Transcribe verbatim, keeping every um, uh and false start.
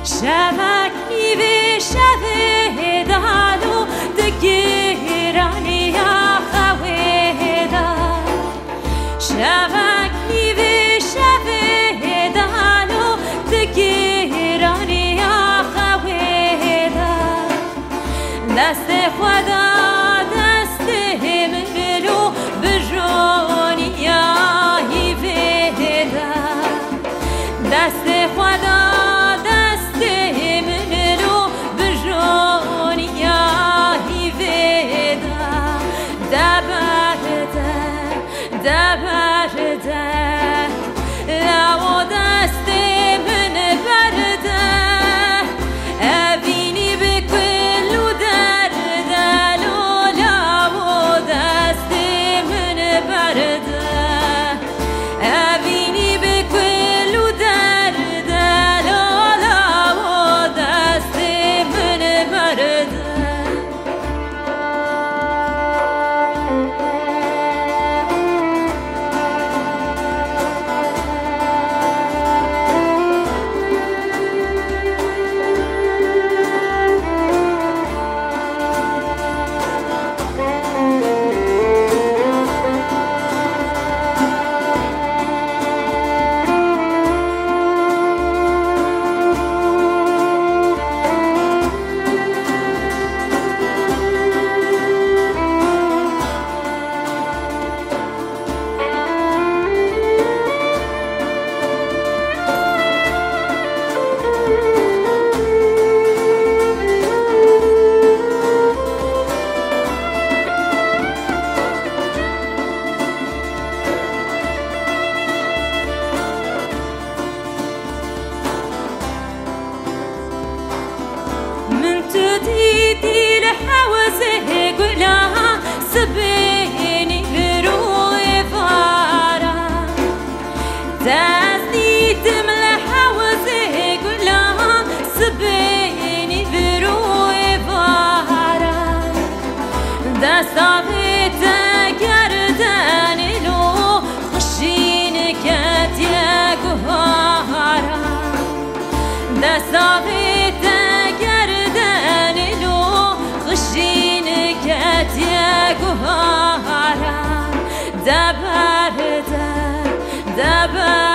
شبک نیوه شبه دالو دگیرانی خواه دال شبک نیوه شبه دالو دگیرانی خواه دال دست خدا دست منو بجونی هیوه دال دست خدا برده لو دست من برده ابینی بکل و درده لو دست من برده ابینی بکل و درده لو دست من برده تديدي لحوزه قلها سبيني بروي فارا تازني تمل حوزه قلها سبيني بروي فارا دا صافيت قردان لو خشين كاتيا قهارا دا صافيت دبرده دبرده